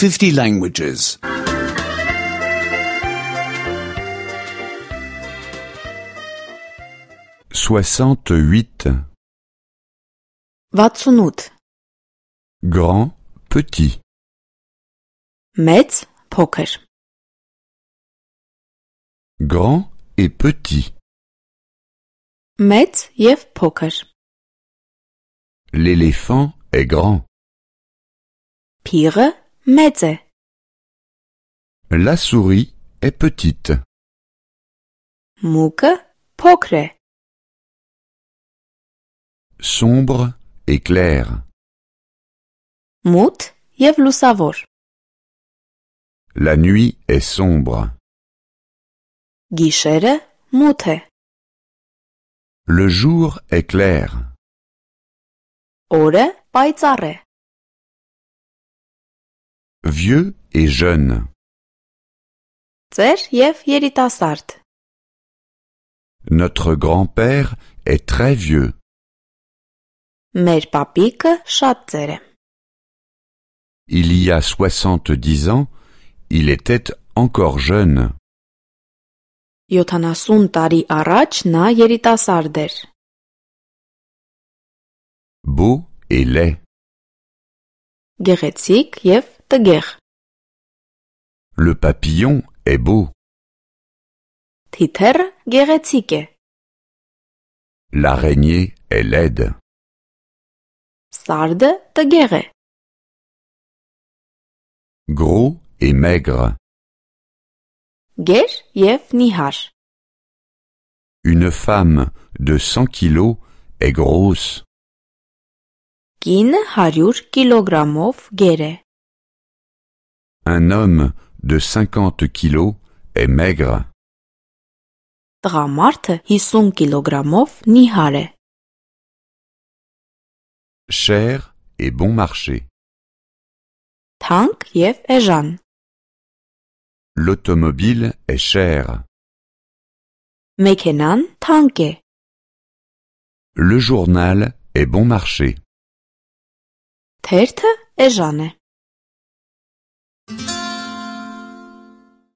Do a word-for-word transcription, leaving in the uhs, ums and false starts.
fifty languages. soixante-huit. վաթսունութ Grand, petit. մեծ, փոքր Grand et petit. մեծ եւ փոքր L'éléphant est grand. փիղը մեծ է La souris est petite. մուկը փոքր է Sombre et clair. մութ եւ լուսավոր La nuit est sombre. գիշերը մութ է Le jour est clair. օրը պայծառ է Vieux et jeune. ծեր եւ երիտասարդ Notre grand-père est très vieux. մեր պապիկը շատ ծեր է Il y a soixante-dix ans, il était encore jeune. յոթանասուն տարի առաջ նա երիտասարդ էր Beau et laid. գեղեցիկ եւ տգեղ Le papillon est beau. թիթեռը գեղեցիկ է L'araignée est laide. սարդը տգեղ է Gros et maigre. գեր եւ նիհար Une femme de cent kilos est grosse. կինը հարյուր կիլոգրամով գեր է Un homme de cinquante kilos est maigre. տղամարդը հիսուն կիլոգրամով նիհար է Cher et bon marché. թանկ եւ էժան L'automobile est chère. մեքենան թանկ է Le journal est bon marché. թերթը էժան է